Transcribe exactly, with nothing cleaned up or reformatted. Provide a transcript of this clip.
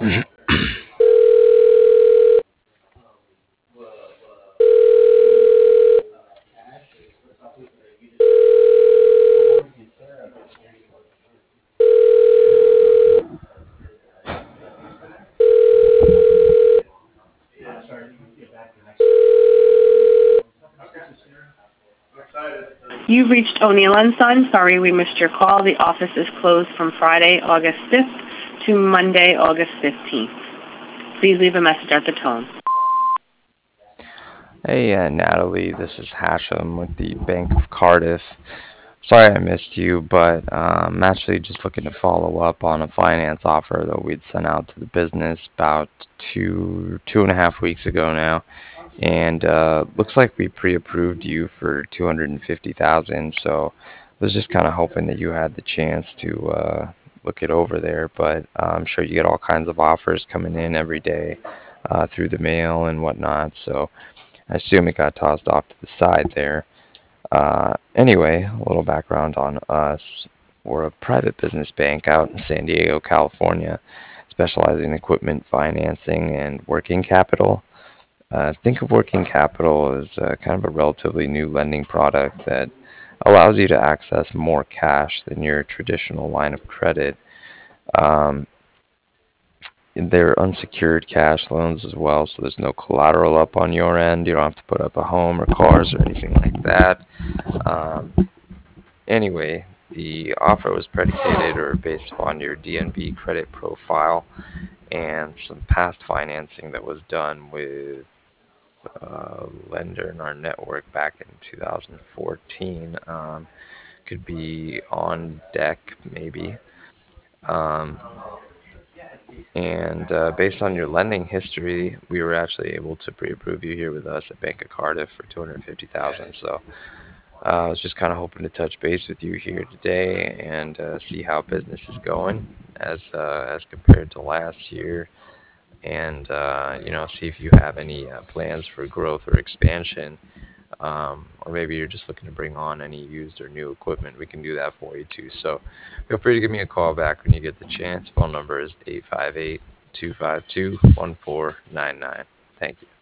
You've reached O'Neill and Son. Sorry we missed your call. The office is closed from Friday, August fifth to Monday, August fifteenth. Please leave a message at the tone. Hey, uh, Natalie, this is Hashem with the Bank of Cardiff. Sorry I missed you, but um, I'm actually just looking to follow up on a finance offer that we'd sent out to the business about two two and a half weeks ago now, and uh, looks like we pre-approved you for two hundred fifty thousand. So I was just kind of hoping that you had the chance to uh, look it over there, but uh, I'm sure you get all kinds of offers coming in every day uh, through the mail and whatnot. So I assume it got tossed off to the side there. Uh, anyway, a little background on us. We're a private business bank out in San Diego, California, specializing in equipment financing and working capital. Uh, think of working capital as uh, kind of a relatively new lending product that allows you to access more cash than your traditional line of credit. Um, they're unsecured cash loans as well, so there's no collateral up on your end. You don't have to put up a home or cars or anything like that. Um, anyway, the offer was predicated or based upon your D N B credit profile and some past financing that was done with a lender in our network back in two thousand fourteen. Um, could be on deck, maybe. Um, And uh, based on your lending history, we were actually able to pre-approve you here with us at Bank of Cardiff for two hundred fifty thousand dollars. So uh, I was just kind of hoping to touch base with you here today and uh, see how business is going as uh, as compared to last year, and uh, you know, see if you have any uh, plans for growth or expansion. Um, or maybe you're just looking to bring on any used or new equipment. We can do that for you too. So feel free to give me a call back when you get the chance. Phone number is eight five eight, two five two, one four nine nine. Thank you.